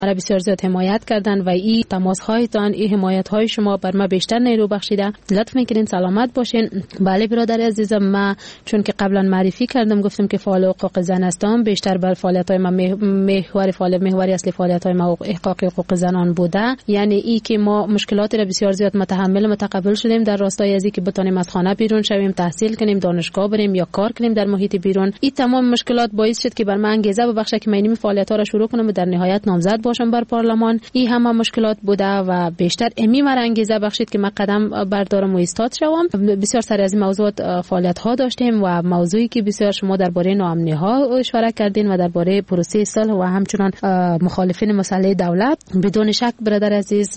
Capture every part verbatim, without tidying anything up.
مرا بسیار زیاد حمایت کردن و این تماس هایتان، این حمایت های شما بر ما بیشتر نیرو بخشیده. لطف میکنین، سلامت باشین. بله برادر عزیزم، ما چون که قبلا معرفی کردم گفتم که فعال حقوق زن هستم، بیشتر بر فعالیت های ما محور فعالیت محوری اصلی فعالیت های ما احقاق حقوق زنان بوده. یعنی ای که ما مشکلات را بسیار زیاد متحمل متقبل شدیم در راستای ازی که بتونیم از خانه بیرون شویم، تحصیل کنیم، دانشگاه بریم یا کار کنیم در محیط بیرون. این تمام مشکلات باعث شد که بر من انگیزه ببخشه که من این فعالیت‌ها را شروع کنم و در نهایت نامزد باشم بر پارلمان. این همه مشکلات بوده و بیشتر امی مرا انگیزه بخشید که من قدم بردارم و ایستاد شوم. بسیار سر از این موضوعات فعالیت‌ها داشتیم و موضوعی که بسیار شما درباره ناامنی‌ها اشاره کردین و درباره پروسه صلح و همچنان مخالفین مسئله دولت، بدون شک برادر عزیز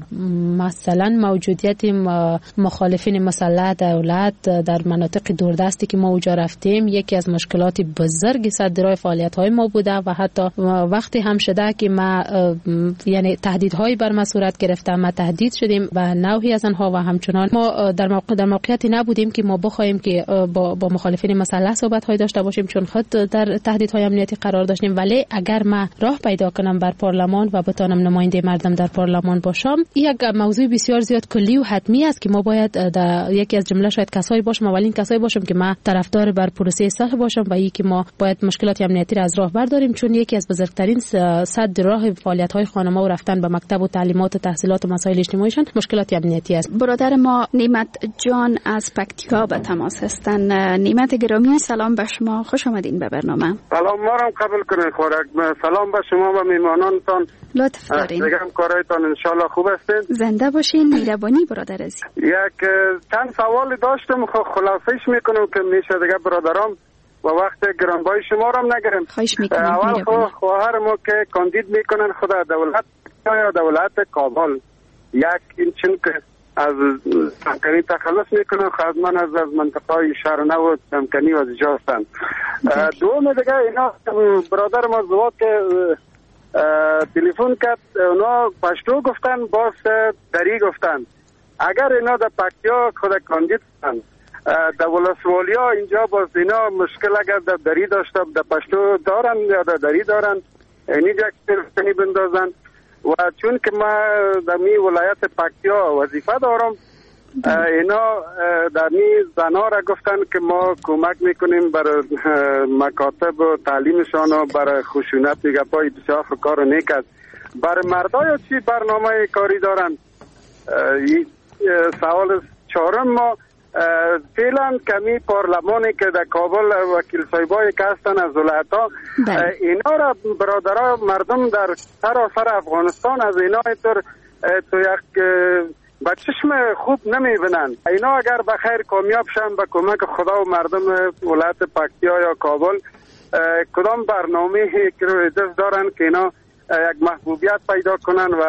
مثلا موجودیت مخالفین مسئله دولت در مناطق دوردستی که ما اونجا رفتیم یکی از مشکلات بزرگ صدرای فعالیت‌های ما بوده و حتی وقتی هم شده که ما یعنی تهدیدهای بر ما صورت گرفته، ما تهدید شدیم و نوعی از آنها و همچنان ما در موقع در موقعیتی نبودیم که ما بخوایم که با با مخالفین مسئله صحبت‌های داشته باشیم چون خود در تهدیدهای امنیتی قرار داشتیم. ولی اگر ما راه پیدا کنم بر پارلمان و بتونم نماینده مردم در پارلمان باشم، یک موضوع بسیار زیاد کلی و حتمی است که ما باید در یکی از جمله شاید کسایی باشم، اولین کسایی باشم که ما طرفدار بر پروسه صلح باشم و یکی ما باید مشکلات امنیتی را از راه برداریم، چون یکی از بزرگترین صد راه فعالیت‌های خانم‌ها و رفتن به مکتب و تعلیمات و تحصیلات و مسائل اجتماعیشان مشکلات امنیتی است. برادر ما نعمت جان از پکتیکا به تماس هستند. نعمت گرامی، سلام به شما، خوش آمدین به برنامه. سلام، ما را قبول کنید خورک. سلام به شما و میهمانانتان. لطف دارین. دیگه هم کارایتان ان شاء الله خوب هستین. زنده باشین. مهربانی برادر عزیز. یک چند سوال داشتم، خلاصش میکنم که میشه دیگه برادرام و وقت گرانبای شما را نگیرم. خواهش میکنم. اول خواهر ما که کاندید میکنن خدا دولت یا دولت کابل، یک این چون که از سمکنی تخلص میکنن خدمان از از منطقه شهرنو و سمکنی و از جا هستند. دوم دیگه اینا برادر ما زواد که تلفن کرد اونا پشتو گفتن باز دری گفتن. اگر اینا در پکتیا خود کاندید کردن در ولسوالیا اینجا باز اینا مشکل اگر در دری داشته در پشتو دارن یا در دری دارن اینجا کنی بندازن و چون که ما در می ولایت پکتیا وظیفه دارم اینا در می زنا را گفتن که ما کمک میکنیم برای مکاتب و تعلیمشان و برای خشونت دیگه پای بسیار کار نیکست. برای مردای چی برنامه کاری دارن؟ سوال چهارم ما فعلا کمی پارلمانی که در کابل وکیل صاحبایی که هستن از ولایت‌ها اینا را برادرای مردم در سراسر افغانستان از اینا اینطور تو یک با چشم خوب نمیبینن. اینا اگر بخیر کامیاب شن به کمک خدا و مردم ولایت پکتیا یا کابل کدام برنامه که رو دست دارن که اینا یک محبوبیت پیدا کنن و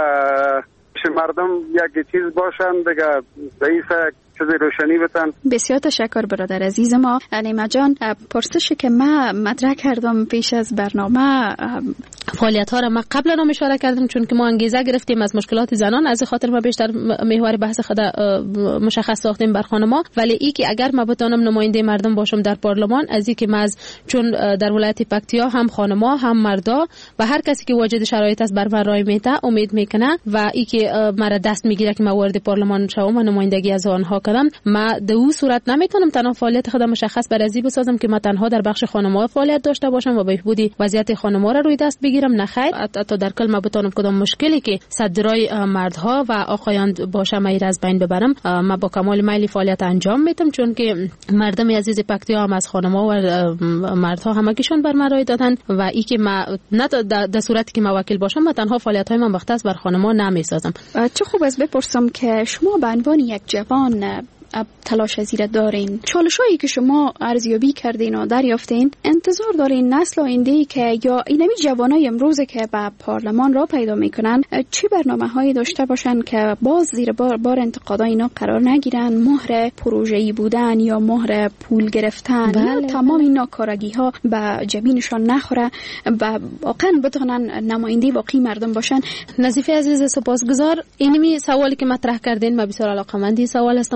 مردم یک چیز باشن دیگه رئیس چیزی روشنی بتن. بسیار تشکر برادر عزیز ما. نیمه جان، پرسشی که ما مطرح کردم پیش از برنامه فعالیت ها را ما قبلا هم اشاره کردم چون که ما انگیزه گرفتیم از مشکلات زنان، از خاطر ما بیشتر محور بحث خود مشخص ساختیم بر خانم‌ها. ولی ای که اگر ما بتونم نماینده مردم باشم در پارلمان، از این که ما از چون در ولایت پکتیا هم خانم‌ها هم مردا و هر کسی که واجد شرایط است بر من رای میده امید میکنه و ای که مرا دست میگیره که ما وارد پارلمان شوم و نمایندگی از آنها کنم، ما در اون صورت نمیتونم تنها فعالیت خودم مشخص بر ازی بسازم که ما تنها در بخش خانم‌ها فعالیت داشته باشم و بهبودی وضعیت خانم‌ها را روی دست بگیرم. نه خیر، حتی در کل ما بتونم کدام مشکلی که صدرای مردها و آقایان باشه ما از بین ببرم. ما با کمال میل فعالیت انجام میدم چون که مردم عزیز پکتیا هم از خانم‌ها و مردها همگیشون بر من رای دادن و ای که ما نه در صورتی که ما وکیل باشم ما تنها فعالیت‌های من مختص بر خانم‌ها نمیسازم. چه خوب است بپرسم که شما به عنوان یک جوان تلاش زیر دارین، چالشایی که شما ارزیابی کردین و دریافتین، انتظار دارین نسل آینده‌ای که یا اینمی جوانای امروز که به پارلمان را پیدا میکنن چه برنامه‌هایی داشته باشن که باز زیر بار, بار انتقادای اینا قرار نگیرن، مهر پروژه‌ای بودن یا مهر پول گرفتن بله. یا تمام این ناکارگی‌ها به جبینشان نخوره و واقعا بتونن نماینده واقعی مردم باشن. نظیفه عزیز سپاسگزار. اینمی سوالی که مطرح کردین ما بسیار علاقه‌مندی سوال هستم و بیشتر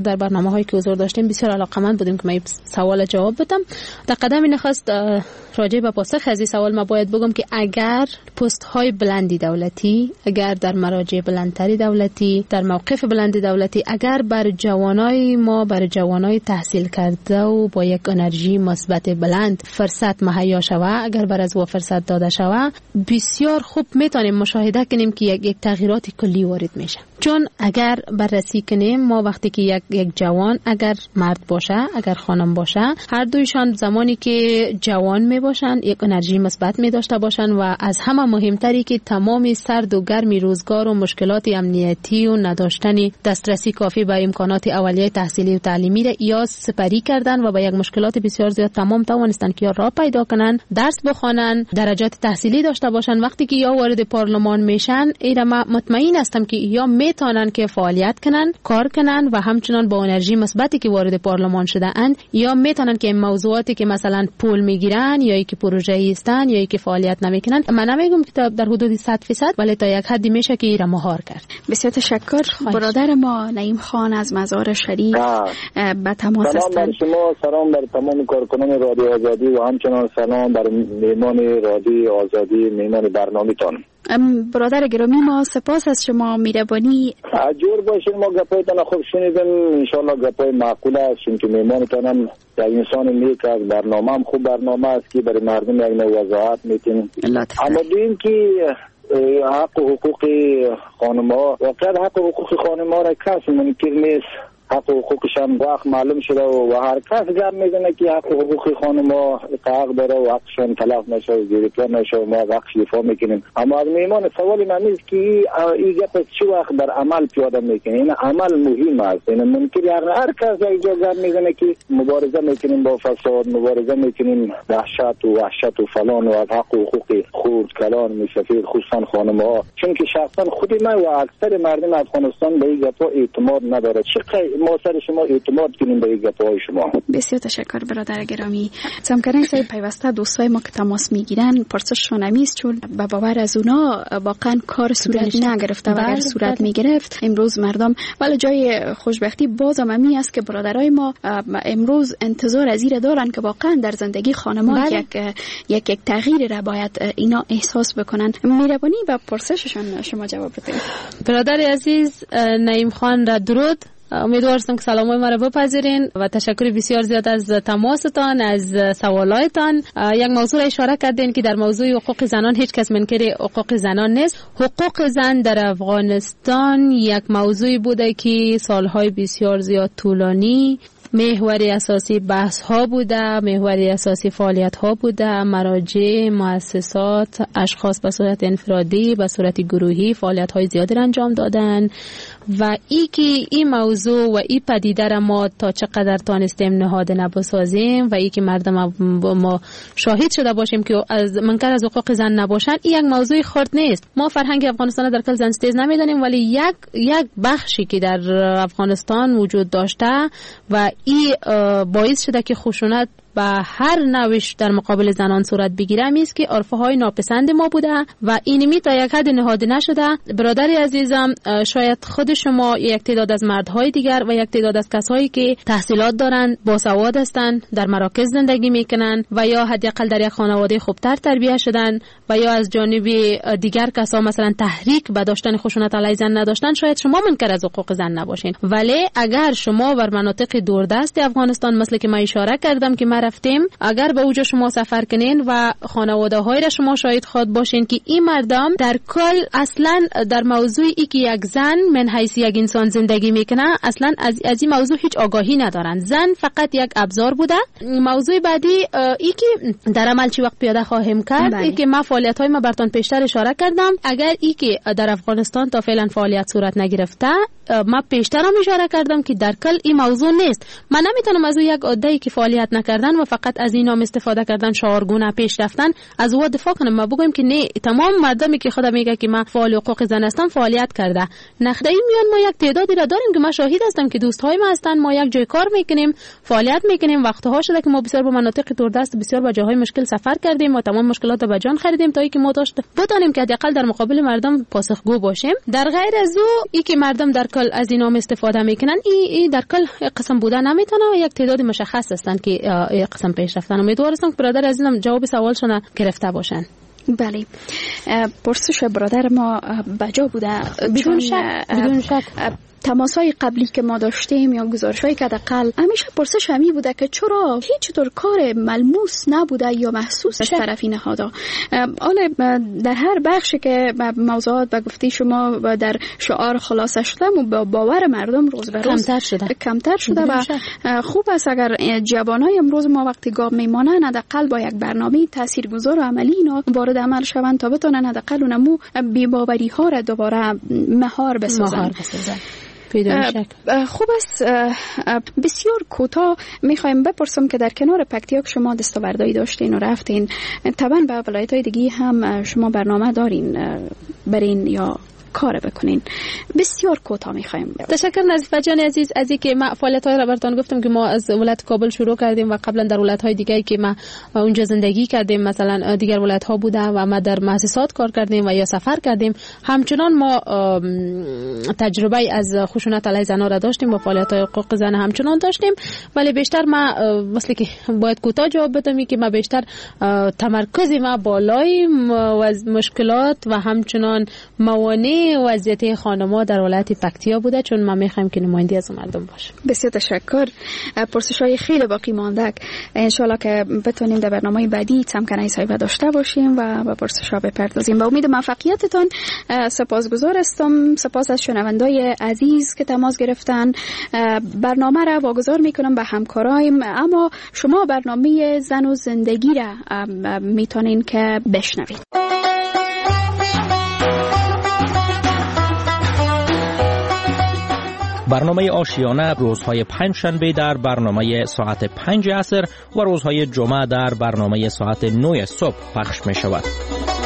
در برنامه‌هایی که حضور داشتیم بسیار علاقه‌مند بودیم که من سوال جواب بدم. در قدم نخست راجع به پاسخ از این سوال ما باید بگم که اگر پست های بلندی دولتی، اگر در مراجع بلندتری دولتی، در موقف بلندی دولتی، اگر بر جوانای ما، بر جوانای تحصیل کرده و با یک انرژی مثبت بلند فرصت مهیا شود، اگر بر از و فرصت داده شود، بسیار خوب میتونیم مشاهده کنیم که یک یک تغییرات کلی وارد میشه. چون اگر بررسی کنیم ما وقتی که یک یک جوان، اگر مرد باشه اگر خانم باشه، هر دویشان زمانی که جوان می باشن یک انرژی مثبت می داشته باشن و از همه مهمتری که تمام سرد و گرمی روزگار و مشکلات امنیتی و نداشتن دسترسی کافی به امکانات اولیه تحصیلی و تعلیمی را یا سپری کردن و با یک مشکلات بسیار زیاد تمام توانستن که یا راه پیدا کنن، درس بخوانن، درجات تحصیلی داشته باشن. وقتی که یا وارد پارلمان میشن، اینا مطمئن هستم که یا میتونن که فعالیت کنن، کار کنن و همچنان با انرژی مثبتی که وارد پارلمان شده اند، یا میتونن که موضوعاتی که مثلا پول میگیرن یا که پروژه‌ای هستن یا که فعالیت نمیکنن، من نمیگم که در حدود صد درصد، ولی تا یک حدی میشه که ایرا مهار کرد. بسیار تشکر. برادر ما نعیم خان از مزار شریف به تماس هستند. سلام بر شما، سلام بر تمام کارکنان رادیو آزادی و همچنان سلام بر میهمان رادیو آزادی، میهمان برنامه‌تان. برادر گرامی، ما سپاس از شما، مهربانی. جور باشین، ما گپایتان خوب شنیدیم، ان شاء الله گپای معقوله است، چون که میهمانتانم یک انسان نیک است، برنامه هم خوب برنامه است که برای مردم یک نوع وضاحت میتین. اما دویم که حق و حقوق خانم‌ها، واقعا حق و حقوق خانم‌ها را کسی منکر نیست، حق و حقوقشان وقت معلوم شده و هر کس گپ میزنه که حق و حقوق خانم‌ها حق داره و حقشان تلف نشه و زیرتر نشه و ما حقش دفاع میکنیم. اما از میهمان سوال من نیست که این گپ چه وقت در عمل پیاده میکنه. این عمل مهم است. این منکر هر کس یک جا گپ میزنه که مبارزه میکنیم با فساد، مبارزه میکنیم وحشت و وحشت و فلان و از حق و حقوق خود کلان میسفید، خصوصا خانم‌ها. چون که شخصا خود من و اکثر مردم افغانستان به این گپا اعتماد نداره. چقدر ما سر شما اعتماد کنیم به گپ‌های شما. بسیار تشکر برادر گرامی. سمکرین صاحب، پیوسته دوستای ما که تماس میگیرن پرسششون همیست، چون به باور از اونا واقعا کار صورت نگرفته و اگر صورت میگرفت امروز مردم، ولی جای خوشبختی بازم همی است که برادرای ما امروز انتظار از این دارن که واقعا در زندگی خانمان یک یک یک تغییر را باید اینا احساس بکنن. مهربانی به پرسششون شما جواب بدید. برادر عزیز نعیم خان را درود. امیدوارم که سلامای ما را بپذیرین و تشکر بسیار زیاد از تماستان، از سوالایتان. یک موضوع را اشاره کردین که در موضوع حقوق زنان هیچ کس منکر حقوق زنان نیست. حقوق زن در افغانستان یک موضوعی بوده که سالهای بسیار زیاد طولانی محور اساسی بحث ها بوده، محور اساسی فعالیت ها بوده. مراجع، مؤسسات، اشخاص به صورت انفرادی، به صورت گروهی فعالیت های زیادی انجام دادن و ای که این موضوع و این پدیده را ما تا چقدر تانستیم نهاده نبسازیم و ای که مردم ما شاهد شده باشیم که از منکر از حقوق زن نباشن، این یک موضوع خرد نیست. ما فرهنگ افغانستان در کل زن ستیز نمیدانیم، ولی یک یک بخشی که در افغانستان وجود داشته و این باعث شده که خشونت به هر نوش در مقابل زنان صورت بگیره میست که عرفه های ناپسند ما بوده و اینمی تا یک حد نهاده نشده. برادر عزیزم، شاید خود شما یک تعداد از مردهای دیگر و یک تعداد از کسایی که تحصیلات دارن، باسواد هستند، در مراکز زندگی میکنن و یا حداقل در یک خانواده خوبتر تربیت شدن و یا از جانب دیگر کسا مثلا تحریک به داشتن خشونت علیه زن نداشتن، شاید شما منکر از حقوق زن نباشین. ولی اگر شما بر مناطق دوردست افغانستان مثل که من اشاره کردم که ما رفتیم، اگر به اوجا شما سفر کنین و خانواده های را شما شاهد خود باشین که این مردم در کل اصلا در موضوع ای که یک زن من حیث یک انسان زندگی میکنه اصلا از, از این موضوع هیچ آگاهی ندارن. زن فقط یک ابزار بوده. موضوع بعدی ای که در عمل چی وقت پیاده خواهیم کرد، ای که ما فعالیت های ما براتون پیشتر اشاره کردم. اگر ای که در افغانستان تا فعلا فعالیت صورت نگرفته، ما پیشتر هم اشاره کردم که در کل این موضوع نیست. من نمیتونم از یک عده‌ای که فعالیت نکردن و فقط از اینا استفاده کردن، شعارگونه پیش رفتن، از او دفاع کنم. ما بگم که نه، تمام مردمی که خدا میگه که ما فعال حقوق زن هستم فعالیت کرده. نخدایی میان ما یک تعدادی را داریم که ما شاهد هستم که دوستای ما هستن، ما یک جای کار میکنیم، فعالیت میکنیم. وقتها شده که ما بسیار به مناطق دوردست، بسیار به جاهای مشکل سفر کردیم و تمام مشکلات رو به جان خریدیم تا اینکه ما داشت بتونیم که حداقل در مقابل مردم پاسخگو باشیم. در غیر از او ای که مردم در کل از این نام استفاده میکنن، این ای در کل قسم بودن نمیتونه و یک تعداد مشخص هستند که این قسم پیش رفتن. امیدوار هستم که برادر عزیزم جواب سوالشون گرفته باشن. بله، پرسش برادر ما بجا بوده. بدون شک بدون شک تماس‌های قبلی که ما داشتیم یا گزارش‌هایی که حداقل همیشه پرسش همی بوده که چرا هیچ طور کار ملموس نبوده یا محسوس از طرف نهادها. حالا در هر بخشی که موضوعات به گفته شما در شعار خلاصه شده و باور مردم روز به روز کمتر شده کمتر شده و خوب است اگر جوانای امروز ما وقتی گام میمانن حداقل با یک برنامه تاثیرگذار و عملی اینا وارد عمل شوند تا بتونن حداقل اونمو بی‌باوری ها را دوباره مهار بسازن. خوب است. بسیار کوتاه میخوایم بپرسم که در کنار پکتیاک شما دستاوردهایی داشتین و رفتین، طبعا به ولایت‌های دیگه هم شما برنامه دارین برین یا کار بکنین. بسیار کوتاه می‌خوایم. تشکر نظیفه جان عزیز از اینکه ما فعالیت‌های را براتون گفتم که ما از ولایت کابل شروع کردیم و قبلا در ولایت‌های دیگه که ما اونجا زندگی کردیم، مثلا دیگر ولایت‌ها بوده و ما در مؤسسات کار کردیم و یا سفر کردیم. همچنان ما تجربه از خشونت علیه زنان را داشتیم و فعالیت‌های حقوق زن همچنان داشتیم، ولی بیشتر ما مثل که باید کوتاه جواب بدم که ما بیشتر تمرکز ما بالای مشکلات و همچنان موانع وضعیت خانم‌ها در ولایت پکتیا بوده، چون ما می‌خوایم که نماینده از مردم باشه. بسیار تشکر. پرسش‌های خیلی باقی مانده، ان شاءالله که بتونیم در برنامه بعدی تمکنه صاحب داشته باشیم و به پرسش‌ها بپردازیم. با امید موفقیتتان سپاسگزار هستم. سپاس از شنوندای عزیز که تماس گرفتن. برنامه را واگذار می‌کنم به همکارایم، اما شما برنامه زن و زندگی را میتونین که بشنوید. برنامه آشیانه روزهای پنج شنبه در برنامه ساعت پنج عصر و روزهای جمعه در برنامه ساعت نه صبح پخش می شود.